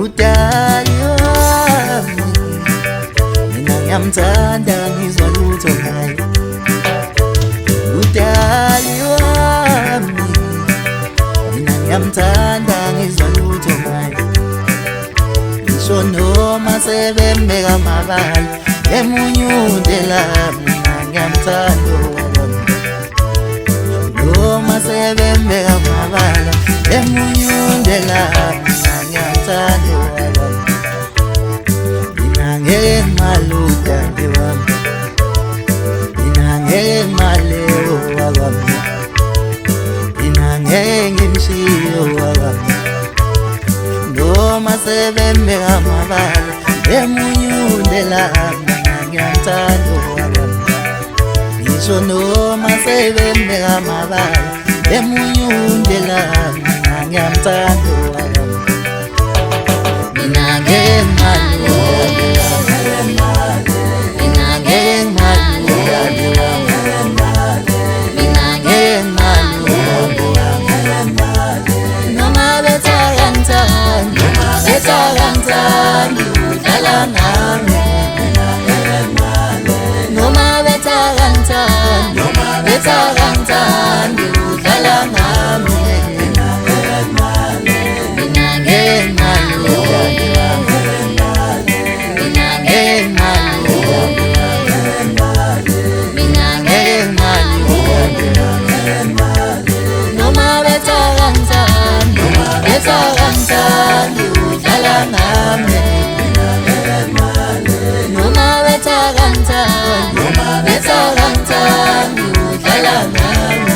udali wami mina ngiyamthanda ngizwa lutho ngaye udali wami mina ngiyamthanda ngizwa lutho ngaye ngisho noma sebembeka amabala emunyundela mina ngiyamthanda noma sebembeka amabala emunyundela mina ngiyamthanda mina ngeke maluda wami mina ngeke malero wami mina ngeke ngimshiyo wami noma sebembeka amabala emunyundela mina ngiyamthanda wami ngisho noma sebembeka amabala emunyundela mina ngiyamthanda wami mina ngeke maluda mina ngeke maluda mina ngeke maluda noma bethakanthani udlala nami noma bethakanthani udlala nami mina ngeke maluda mina ngeke maluda mina ngeke maluda noma bethakanthani udlala nami noma bethakanthani udlala nami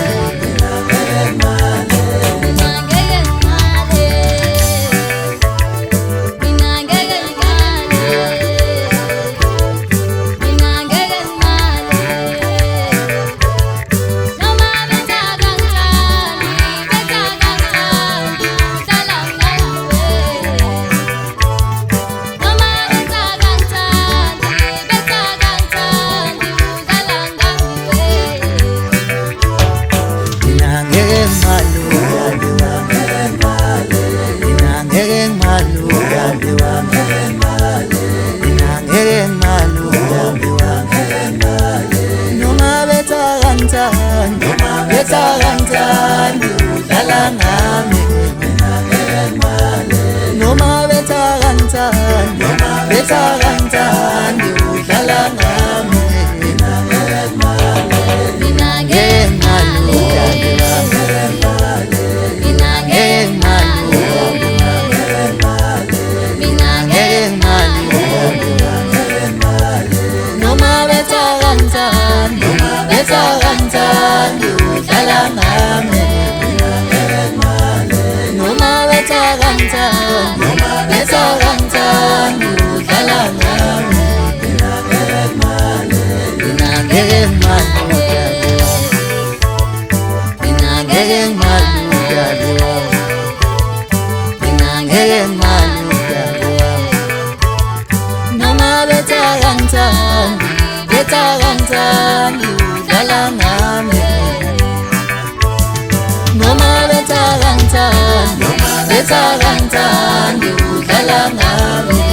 bethakanthani udlala nami noma bethakanthani udlala nami mina ngeke maluda mina ngeke maluda mina ngeke maluda noma bethakanthani udlala nami noma bethakanthani udlala nami mina ngeke maluda mina ngeke maluda mina ngeke maluda noma bethakanthani udlala nami noma bethakanthani udlala nami